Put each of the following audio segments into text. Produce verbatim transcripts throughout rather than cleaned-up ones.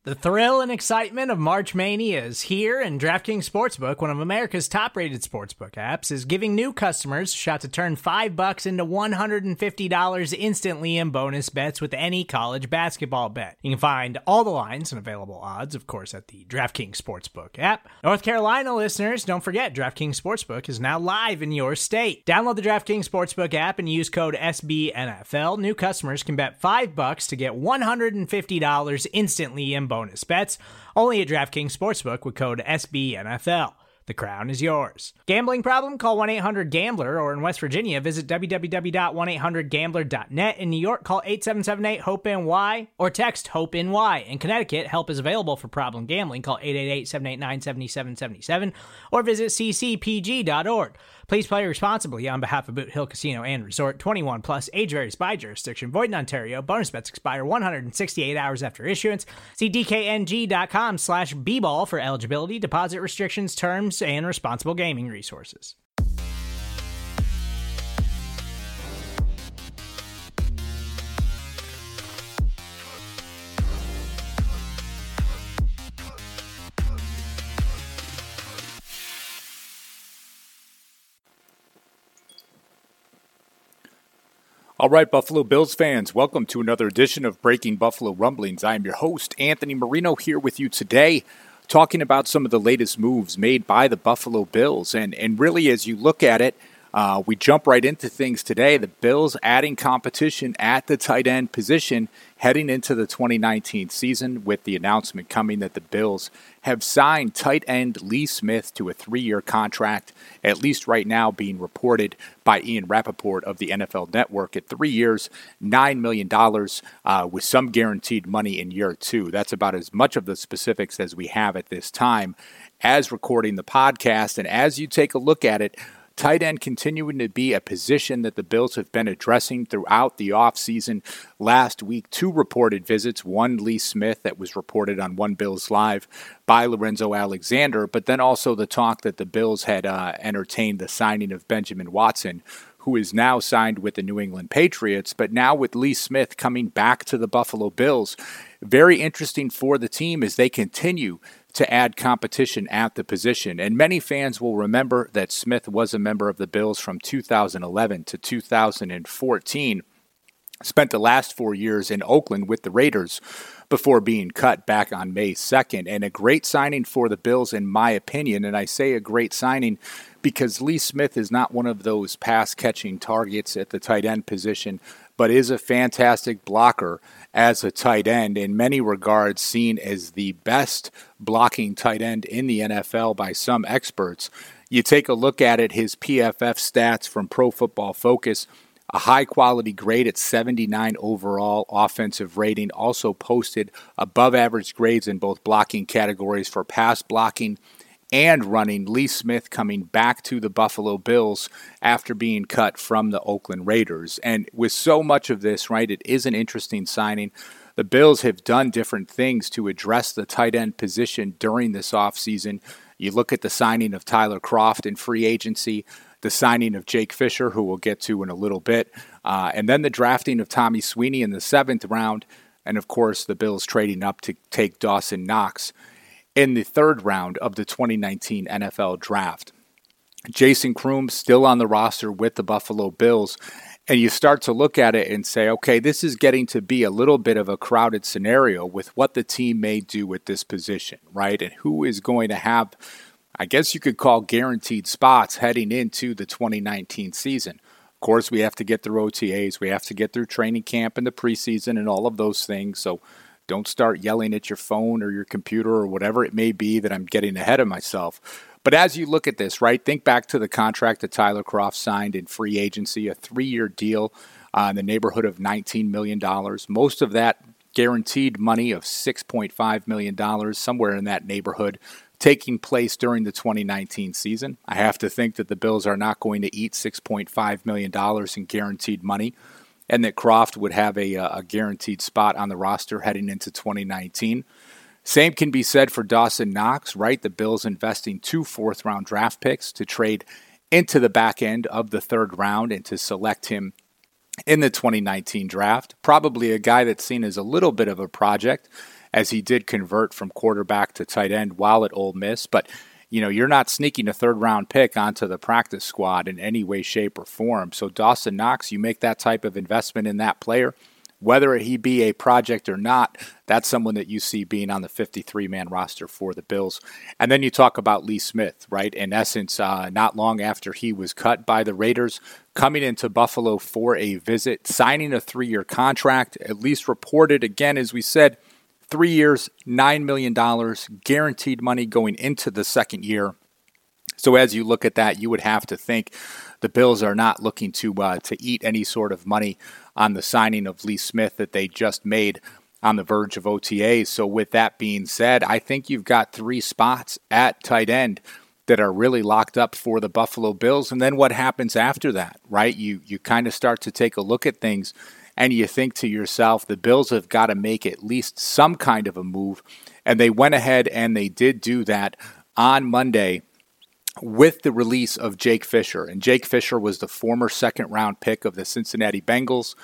The thrill and excitement of March Mania is here, and DraftKings Sportsbook, one of America's top-rated sportsbook apps, is giving new customers a shot to turn five bucks into one hundred fifty dollars instantly in bonus bets with any college basketball bet. You can find all the lines and available odds, of course, at the DraftKings Sportsbook app. North Carolina listeners, don't forget, DraftKings Sportsbook is now live in your state. Download the DraftKings Sportsbook app and use code S B N F L. New customers can bet five bucks to get one hundred fifty dollars instantly in bonus bets, only at DraftKings Sportsbook with code S B N F L. The crown is yours. Gambling problem? Call one eight hundred gambler, or in West Virginia, visit w w w dot one eight hundred gambler dot net. In New York, call eight seven seven eight hope N Y or text HOPE-NY. In Connecticut, help is available for problem gambling. Call eight eight eight, seven eight nine, seven seven seven seven or visit c c p g dot org. Please play responsibly on behalf of Boot Hill Casino and Resort. twenty-one plus, age varies by jurisdiction. Void in Ontario. Bonus bets expire one hundred sixty-eight hours after issuance. See d k n g dot com slash b ball for eligibility, deposit restrictions, terms, and responsible gaming resources. All right, Buffalo Bills fans, welcome to another edition of Breaking Buffalo Rumblings. I am your host, Anthony Marino, here with you today, talking about some of the latest moves made by the Buffalo Bills. And, and really, as you look at it, uh, we jump right into things today. The Bills adding competition at the tight end position heading into the twenty nineteen season, with the announcement coming that the Bills have signed tight end Lee Smith to a three-year contract, at least right now being reported by Ian Rappaport of the N F L Network at three years, nine million dollars, uh, with some guaranteed money in year two. That's about as much of the specifics as we have at this time as recording the podcast. And as you take a look at it, tight end continuing to be a position that the Bills have been addressing throughout the offseason. Last week, two reported visits, one Lee Smith that was reported on One Bills Live by Lorenzo Alexander, but then also the talk that the Bills had uh, entertained the signing of Benjamin Watson, who is now signed with the New England Patriots, but now with Lee Smith coming back to the Buffalo Bills. Very interesting for the team as they continue to add competition at the position. And many fans will remember that Smith was a member of the Bills from two thousand eleven to two thousand fourteen. Spent the last four years in Oakland with the Raiders before being cut back on May second. And a great signing for the Bills, in my opinion. And I say a great signing because Lee Smith is not one of those pass-catching targets at the tight end position, but is a fantastic blocker as a tight end, in many regards seen as the best blocking tight end in the N F L by some experts. You take a look at it, his P F F stats from Pro Football Focus, a high-quality grade at seventy-nine overall offensive rating, also posted above-average grades in both blocking categories for pass blocking and running. Lee Smith coming back to the Buffalo Bills after being cut from the Oakland Raiders. And with so much of this, right, it is an interesting signing. The Bills have done different things to address the tight end position during this offseason. You look at the signing of Tyler Kroft in free agency, the signing of Jake Fisher, who we'll get to in a little bit, uh, and then the drafting of Tommy Sweeney in the seventh round, and of course the Bills trading up to take Dawson Knox in the third round of the twenty nineteen N F L Draft. Jason Kroom still on the roster with the Buffalo Bills, and you start to look at it and say, okay, this is getting to be a little bit of a crowded scenario with what the team may do with this position, right? And who is going to have, I guess you could call, guaranteed spots heading into the twenty nineteen season. Of course, we have to get through O T As, we have to get through training camp and the preseason and all of those things, so don't start yelling at your phone or your computer or whatever it may be that I'm getting ahead of myself. But as you look at this, right, think back to the contract that Tyler Kroft signed in free agency, a three-year deal uh, in the neighborhood of nineteen million dollars. Most of that guaranteed money of six point five million dollars, somewhere in that neighborhood, taking place during the twenty nineteen season. I have to think that the Bills are not going to eat six point five million dollars in guaranteed money, and that Kroft would have a, a guaranteed spot on the roster heading into twenty nineteen. Same can be said for Dawson Knox, right? The Bills investing two fourth-round draft picks to trade into the back end of the third round and to select him in the twenty nineteen draft. Probably a guy that's seen as a little bit of a project as he did convert from quarterback to tight end while at Ole Miss. But, you know, you're not sneaking a third-round pick onto the practice squad in any way, shape, or form. So Dawson Knox, you make that type of investment in that player, whether he be a project or not, that's someone that you see being on the fifty-three man roster for the Bills. And then you talk about Lee Smith, right? In essence, uh, not long after he was cut by the Raiders, coming into Buffalo for a visit, signing a three-year contract, at least reported, again, as we said, three years, nine million dollars, guaranteed money going into the second year. So as you look at that, you would have to think the Bills are not looking to uh, to eat any sort of money on the signing of Lee Smith that they just made on the verge of O T As. So with that being said, I think you've got three spots at tight end that are really locked up for the Buffalo Bills. And then what happens after that, right? You you kind of start to take a look at things and you think to yourself, the Bills have got to make at least some kind of a move. And they went ahead and they did do that on Monday with the release of Jake Fisher. And Jake Fisher was the former second-round pick of the Cincinnati Bengals.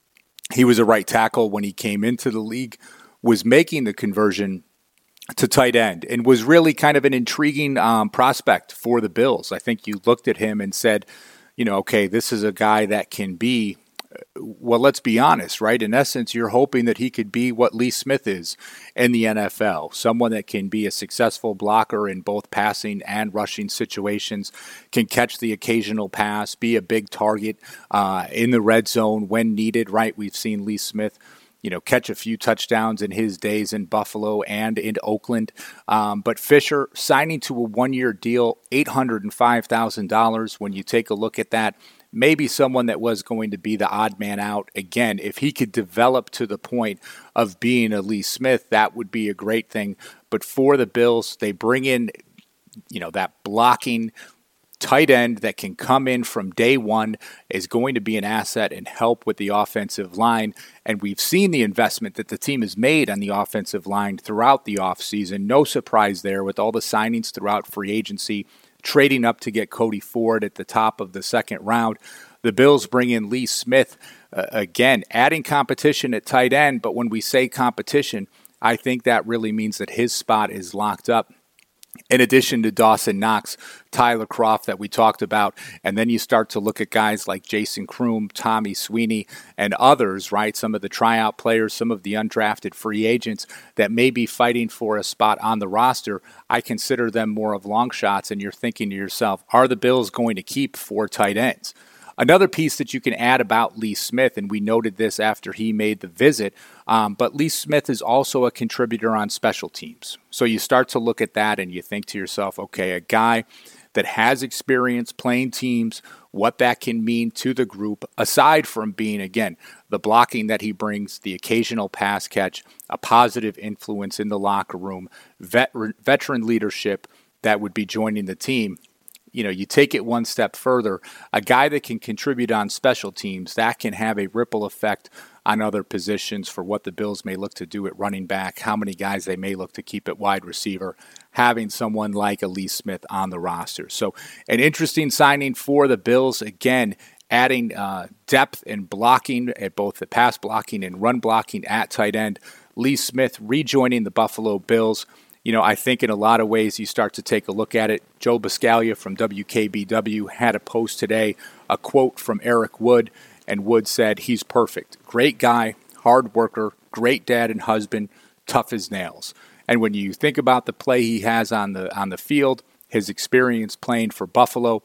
He was a right tackle when he came into the league, was making the conversion to tight end, and was really kind of an intriguing um, prospect for the Bills. I think you looked at him and said, you know, okay, this is a guy that can be, well, let's be honest, right? In essence, you're hoping that he could be what Lee Smith is in the N F L, someone that can be a successful blocker in both passing and rushing situations, can catch the occasional pass, be a big target uh, in the red zone when needed, right? We've seen Lee Smith, you know, catch a few touchdowns in his days in Buffalo and in Oakland. Um, but Fisher signing to a one-year deal, eight hundred five thousand dollars. When you take a look at that, maybe someone that was going to be the odd man out. Again, if he could develop to the point of being a Lee Smith, that would be a great thing. But for the Bills, they bring in, you know, that blocking tight end that can come in from day one, is going to be an asset and help with the offensive line. And we've seen the investment that the team has made on the offensive line throughout the offseason. No surprise there with all the signings throughout free agency, trading up to get Cody Ford at the top of the second round. The Bills bring in Lee Smith, uh, again, adding competition at tight end. But when we say competition, I think that really means that his spot is locked up. In addition to Dawson Knox, Tyler Kroft that we talked about, and then you start to look at guys like Jason Kroom, Tommy Sweeney, and others, right? Some of the tryout players, some of the undrafted free agents that may be fighting for a spot on the roster. I consider them more of long shots, and you're thinking to yourself, are the Bills going to keep four tight ends? Another piece that you can add about Lee Smith, and we noted this after he made the visit, um, but Lee Smith is also a contributor on special teams. So you start to look at that and you think to yourself, okay, a guy that has experience playing teams, what that can mean to the group, aside from being, again, the blocking that he brings, the occasional pass catch, a positive influence in the locker room, vet- veteran leadership that would be joining the team. You know, you take it one step further, a guy that can contribute on special teams, that can have a ripple effect on other positions for what the Bills may look to do at running back, how many guys they may look to keep at wide receiver, having someone like a Lee Smith on the roster. So an interesting signing for the Bills, again, adding uh, depth and blocking at both the pass blocking and run blocking at tight end. Lee Smith rejoining the Buffalo Bills. You know, I think in a lot of ways you start to take a look at it. Joe Buscaglia from W K B W had a post today, a quote from Eric Wood, and Wood said, he's perfect. Great guy, hard worker, great dad and husband, tough as nails. And when you think about the play he has on the on the field, his experience playing for Buffalo,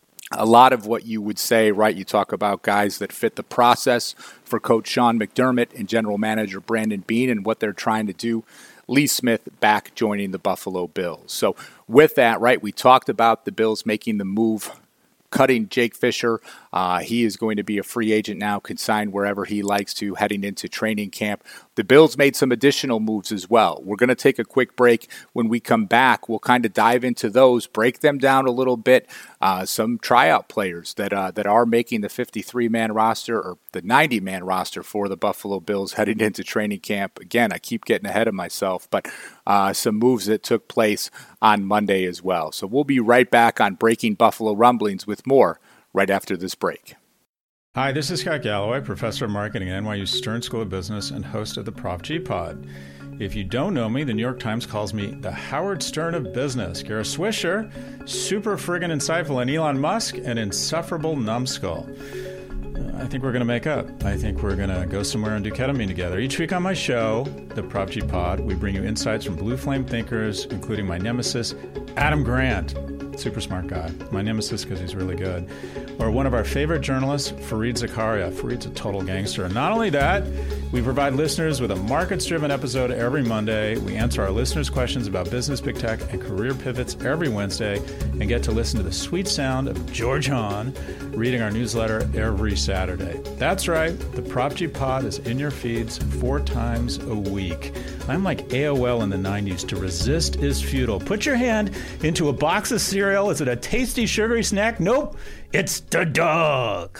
a lot of what you would say, right, you talk about guys that fit the process for Coach Sean McDermott and General Manager Brandon Beane and what they're trying to do. Lee Smith back joining the Buffalo Bills. So with that, right, we talked about the Bills making the move, cutting Jake Fisher. Uh, he is going to be a free agent now, can sign wherever he likes to heading into training camp. The Bills made some additional moves as well. We're going to take a quick break. When we come back, we'll kind of dive into those, break them down a little bit. Uh, some tryout players that uh, that are making the fifty-three man roster or the ninety man roster for the Buffalo Bills heading into training camp. Again, I keep getting ahead of myself, but uh, some moves that took place on Monday as well. So we'll be right back on Breaking Buffalo Rumblings with more right after this break. Hi, this is Scott Galloway, professor of marketing at N Y U Stern School of Business and host of the Prof G Pod. If you don't know me, the New York Times calls me the Howard Stern of business. Kara Swisher, super friggin' insightful, and Elon Musk, an insufferable numbskull. Uh, I think we're going to make up. I think we're going to go somewhere and do ketamine together. Each week on my show, the Prop G Pod, we bring you insights from blue flame thinkers, including my nemesis, Adam Grant. Super smart guy. My nemesis because he's really good. Or one of our favorite journalists, Fareed Zakaria. Fareed's a total gangster. And not only that, we provide listeners with a markets-driven episode every Monday. We answer our listeners' questions about business, big tech, and career pivots every Wednesday, and get to listen to the sweet sound of George Hahn reading our newsletter every Saturday. That's right. The Prop G Pod is in your feeds four times a week. I'm like A O L in the nineties. To resist is futile. Put your hand into a box of cereal. Is it a tasty, sugary snack? Nope. It's the dog.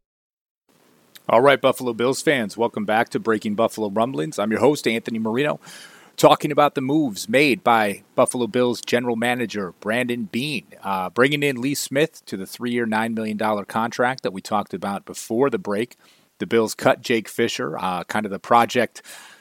All right, Buffalo Bills fans, welcome back to Breaking Buffalo Rumblings. I'm your host, Anthony Marino, talking about the moves made by Buffalo Bills general manager Brandon Beane, uh, bringing in Lee Smith to the three-year, nine million dollars contract that we talked about before the break. The Bills cut Jake Fisher, uh, kind of the project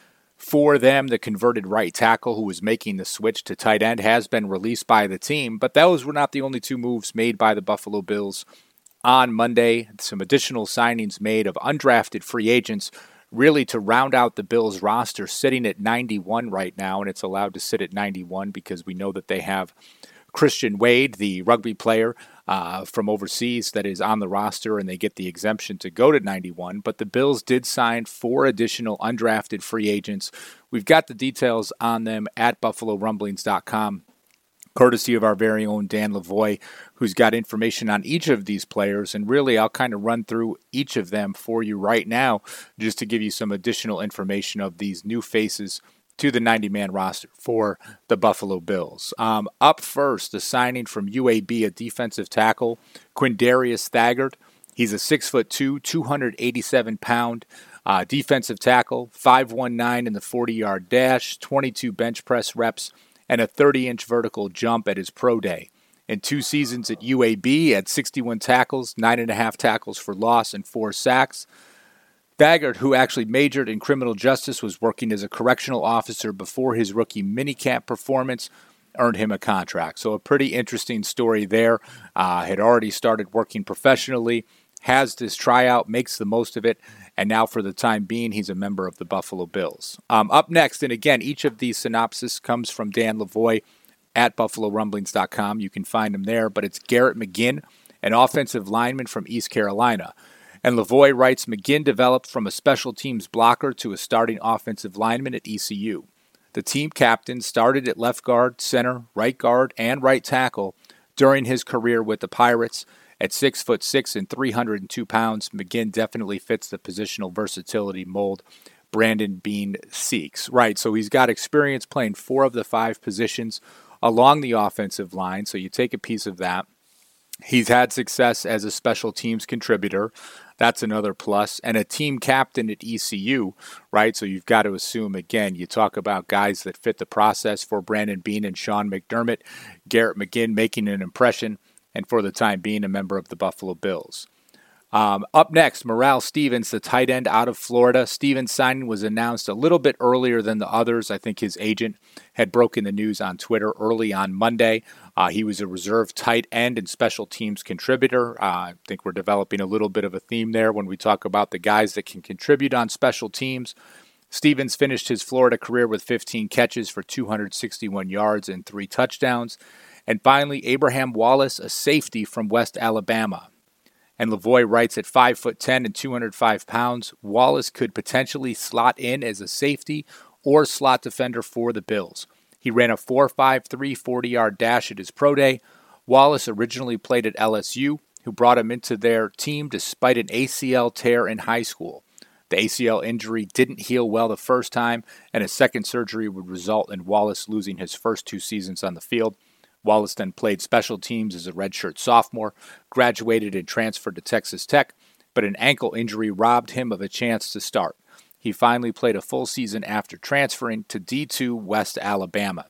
for them. The converted right tackle who was making the switch to tight end has been released by the team, but those were not the only two moves made by the Buffalo Bills on Monday. Some additional signings made of undrafted free agents, really to round out the Bills roster, sitting at ninety-one right now, and it's allowed to sit at ninety-one because we know that they have Christian Wade, the rugby player uh, from overseas that is on the roster, and they get the exemption to go to ninety-one. But the Bills did sign four additional undrafted free agents. We've got the details on them at buffalo rumblings dot com, courtesy of our very own Dan Lavoie, who's got information on each of these players. And really, I'll kind of run through each of them for you right now, just to give you some additional information of these new faces to the ninety-man roster for the Buffalo Bills. Um, up first, the signing from U A B, a defensive tackle, Quindarius Thagard. He's a six foot two, two hundred eighty-seven pound uh, defensive tackle, five one nine in the forty-yard dash, twenty-two bench press reps, and a thirty-inch vertical jump at his pro day. In two seasons at U A B, he had sixty-one tackles, nine and a half tackles for loss, and four sacks. Thagard, who actually majored in criminal justice, was working as a correctional officer before his rookie minicamp performance earned him a contract. So a pretty interesting story there. Uh, had already started working professionally, has this tryout, makes the most of it, and now for the time being, he's a member of the Buffalo Bills. Um, up next, and again, each of these synopses comes from Dan Lavoie at buffalo rumblings dot com. You can find him there, but it's Garrett McGinn, an offensive lineman from East Carolina. And Lavoie writes, McGinn developed from a special teams blocker to a starting offensive lineman at E C U. The team captain started at left guard, center, right guard, and right tackle during his career with the Pirates. At six foot six and three hundred two pounds, McGinn definitely fits the positional versatility mold Brandon Beane seeks. Right, so he's got experience playing four of the five positions along the offensive line, so you take a piece of that. He's had success as a special teams contributor. That's another plus. And a team captain at E C U, right? So you've got to assume, again, you talk about guys that fit the process for Brandon Beane and Sean McDermott, Garrett McGinn making an impression, and for the time being, a member of the Buffalo Bills. Um, up next, Morale Stevens, the tight end out of Florida. Stevens' signing was announced a little bit earlier than the others. I think his agent had broken the news on Twitter early on Monday. Uh, he was a reserve tight end and special teams contributor. Uh, I think we're developing a little bit of a theme there when we talk about the guys that can contribute on special teams. Stevens finished his Florida career with fifteen catches for two hundred sixty-one yards and three touchdowns. And finally, Abraham Wallace, a safety from West Alabama. And Lavoie writes, at five foot ten and two hundred five pounds, Wallace could potentially slot in as a safety or slot defender for the Bills. He ran a four five three forty-yard dash at his pro day. Wallace originally played at L S U, who brought him into their team despite an A C L tear in high school. The A C L injury didn't heal well the first time, and a second surgery would result in Wallace losing his first two seasons on the field. Wallace then played special teams as a redshirt sophomore, graduated and transferred to Texas Tech, but an ankle injury robbed him of a chance to start. He finally played a full season after transferring to D two West Alabama.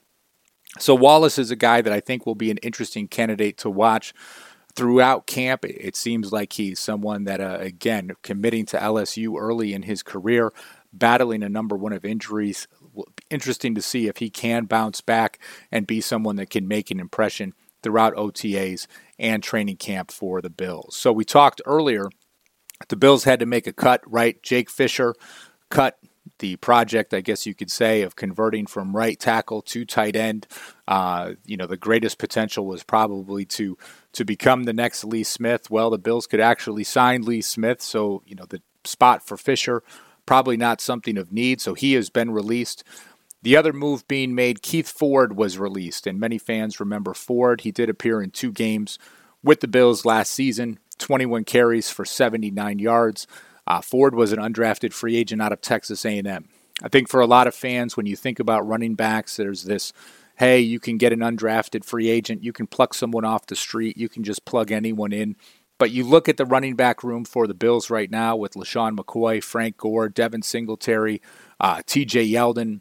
So Wallace is a guy that I think will be an interesting candidate to watch throughout camp. It seems like he's someone that, uh, again, committing to L S U early in his career, battling a number one of injuries interesting to see if he can bounce back and be someone that can make an impression throughout O T As and training camp for the Bills. So we talked earlier, the Bills had to make a cut, right? Jake Fisher cut the project, I guess you could say, of converting from right tackle to tight end. Uh, you know, the greatest potential was probably to to become the next Lee Smith. Well, the Bills could actually sign Lee Smith, so, you know, the spot for Fisher, probably not something of need, so he has been released. The other move being made, Keith Ford was released, and many fans remember Ford. He did appear in two games with the Bills last season, twenty-one carries for seventy-nine yards. Uh, Ford was an undrafted free agent out of Texas A and M. I think for a lot of fans, when you think about running backs, there's this, hey, you can get an undrafted free agent, you can pluck someone off the street, you can just plug anyone in. But you look at the running back room for the Bills right now with LaShawn McCoy, Frank Gore, Devin Singletary, uh, T J Yeldon,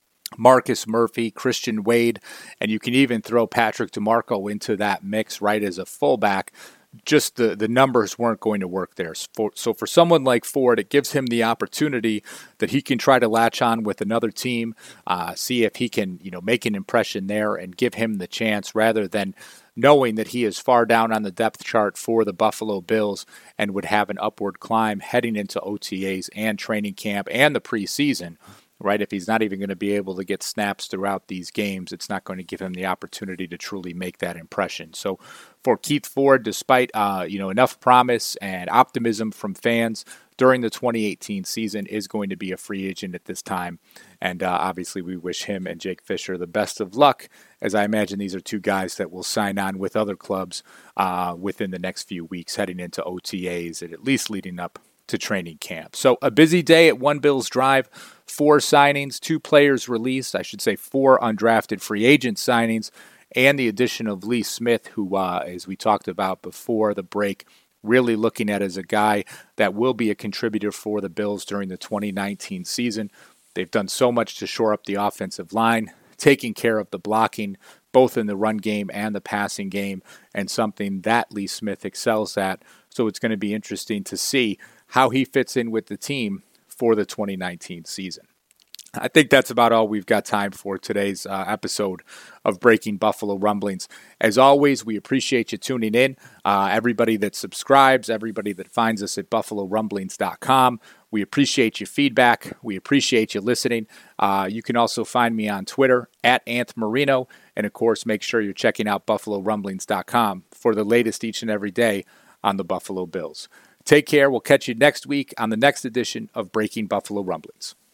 Marcus Murphy, Christian Wade, and you can even throw Patrick DeMarco into that mix, right, as a fullback. Just the, the numbers weren't going to work there. So for someone like Ford, it gives him the opportunity that he can try to latch on with another team, uh, see if he can, you know, make an impression there and give him the chance rather than knowing that he is far down on the depth chart for the Buffalo Bills and would have an upward climb heading into O T As and training camp and the preseason. Right, if he's not even going to be able to get snaps throughout these games, it's not going to give him the opportunity to truly make that impression. So for Keith Ford, despite uh, you know enough promise and optimism from fans during the twenty eighteen season, is going to be a free agent at this time. And uh, obviously we wish him and Jake Fisher the best of luck, as I imagine these are two guys that will sign on with other clubs uh, within the next few weeks heading into O T As and at least leading up to training camp. So a busy day at One Bills Drive. Four signings, two players released, I should say four undrafted free agent signings, and the addition of Lee Smith, who, uh, as we talked about before the break, really looking at as a guy that will be a contributor for the Bills during the twenty nineteen season. They've done so much to shore up the offensive line, taking care of the blocking, both in the run game and the passing game, and something that Lee Smith excels at. So it's going to be interesting to see how he fits in with the team for the twenty nineteen season. I think that's about all we've got time for today's uh, episode of Breaking Buffalo Rumblings. As always, we appreciate you tuning in. Uh, everybody that subscribes, everybody that finds us at buffalo rumblings dot com. We appreciate your feedback. We appreciate you listening. Uh, you can also find me on Twitter at Ant Marino. And of course, make sure you're checking out buffalo rumblings dot com for the latest each and every day on the Buffalo Bills. Take care. We'll catch you next week on the next edition of Breaking Buffalo Rumblings.